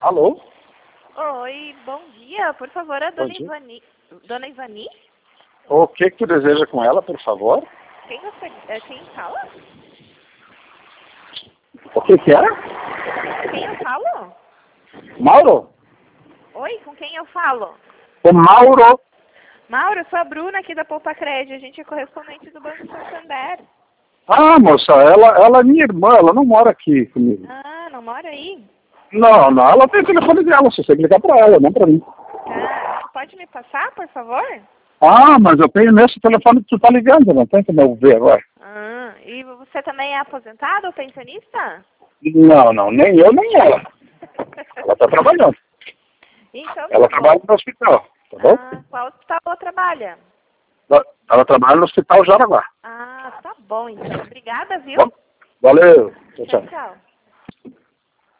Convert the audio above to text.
Alô? Oi, bom dia. Por favor, a Bom dona dia. Ivani. Dona Ivani? O que tu deseja com ela, por favor? Quem quem fala? O que é? Quem eu falo? Mauro? Oi, com quem eu falo? O Mauro. Mauro, eu sou a Bruna aqui da Poupa Crédito. A gente é correspondente do Banco Santander. Ah, moça, ela é minha irmã, ela não mora aqui comigo. Ah, não mora aí? Não, ela tem o telefone dela, você tem que ligar pra ela, não pra mim. Ah, pode me passar, por favor? Ah, mas eu tenho nesse telefone que tu tá ligando, não tem como eu ver agora. Ah, e você também é aposentado ou pensionista? Não, nem eu nem ela. Ela tá trabalhando. Então Ela tá trabalha bom. no hospital, tá bom? Ah, qual hospital ela trabalha? Ela trabalha no hospital Jaraguá. Ah, tá bom então. Obrigada, viu? Bom, valeu, tchau, Tchau, tchau. tchau.